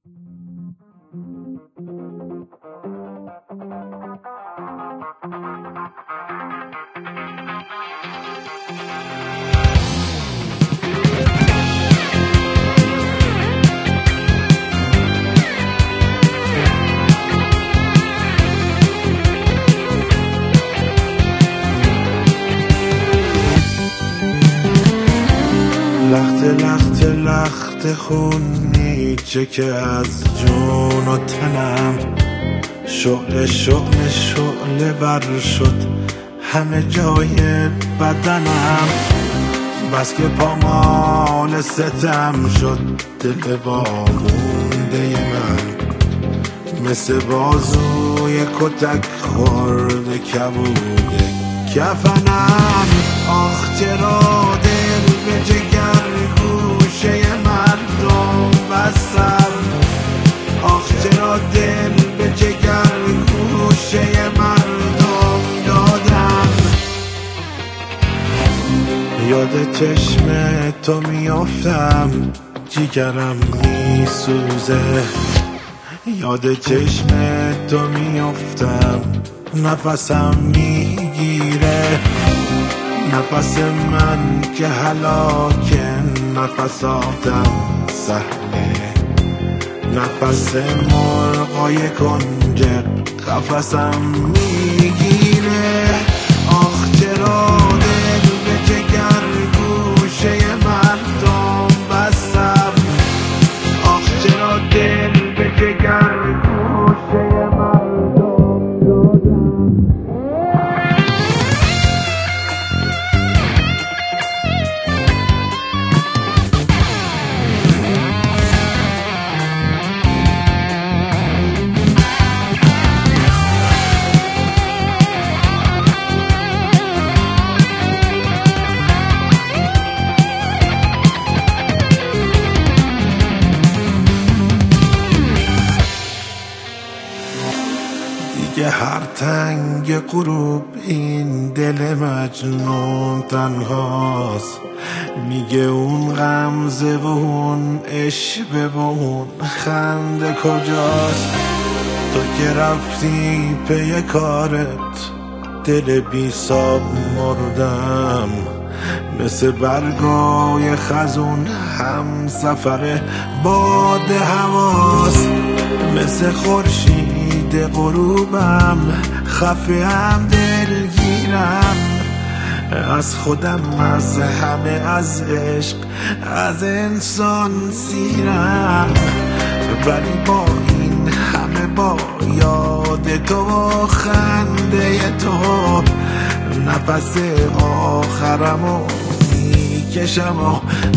لخت خونی چه که از جون و تنم شعله ور شد همه جای بدنم، بس که پامال ستم شد دل وامونده من، مثل بازوی کتک خورده کبوده کفنم. آخ چرا دل به جگر گوشه مردم بستم، آخ چرا دل به جگر گوشه مردم دادم. یاد چشم تو میافتم جیگرم میسوزه، یاد چشم تو میافتم نفسم میگیره، نفس من که هلاکه نفساتم سهله، نفس مرغای کنج قفسم میگیره. آخ چرا دل به جگر گوشه مردم بستم، آخ چرا دل به جگر گوشه مردم دادم. دیگه هر تنگ غروب این دل مجنون تنهاست، میگه اون غمزه و اون عشوه و اون خنده کجاست. تو که رفتی پی کارت دل بی ساب مردم، مثل برگای خزون هم سفر باد هواست، مثل خورشید غروبم خفه هم دلگیرم، از خودم از همه از عشق از انسان سیرم، ولی با این همه با یاد تو و خنده تو نفس آخرمو میکشم و